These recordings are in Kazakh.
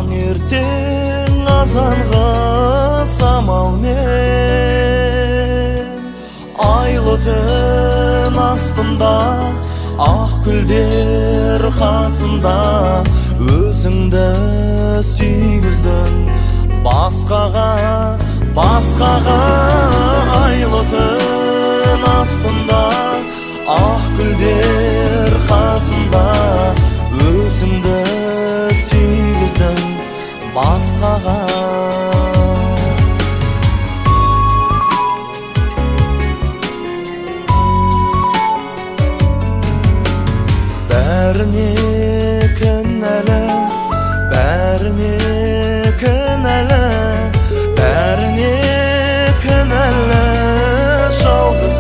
таңертең азанғы самалмен, айлы түн астында ақ гүлдер қасында өзіңді сүйгіздің басқаға айлы түн астында ақ гүлдер қасында өзіңді сүйгіздің басқаға. Бәріне кінәлі, бәріне кінәлі, бәріне кінәлі жалғыз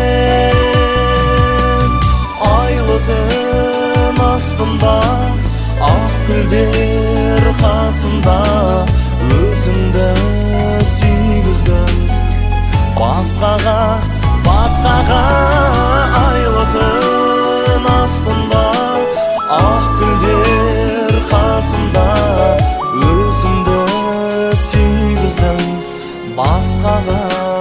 сен. Айлы түн астында ақ гүлдер қасында өзіңді сүйгіздің басқаға. Айлы түн астында ақ гүлдер қасында өзіңді сүйгіздің басқаға.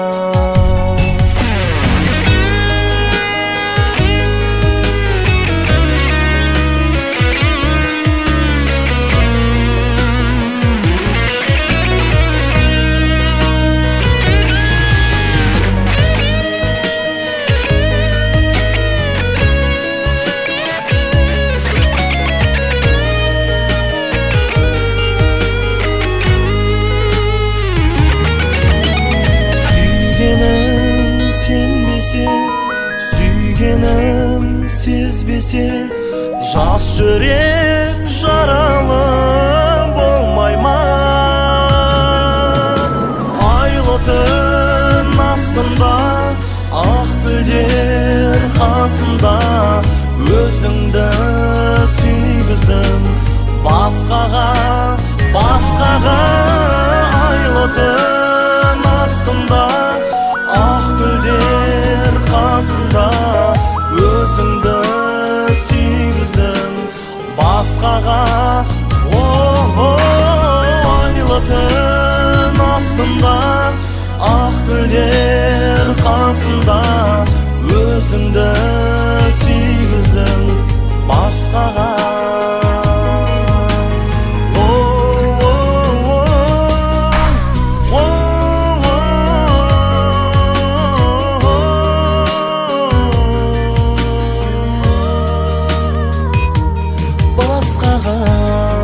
Сүйгенім сезбесе, жас жүрек жаралы болмай ма? Айлы түн астында ақ гүлдер қасында өзіңді сүйгіздің басқаға. Айлы түн астында ақ гүлдер қасында өзіңді сүйгіздің басқаға. Айлы түн астында ақ гүлдер қасында өзіңді сүйгіздің басқаға. Басқаға.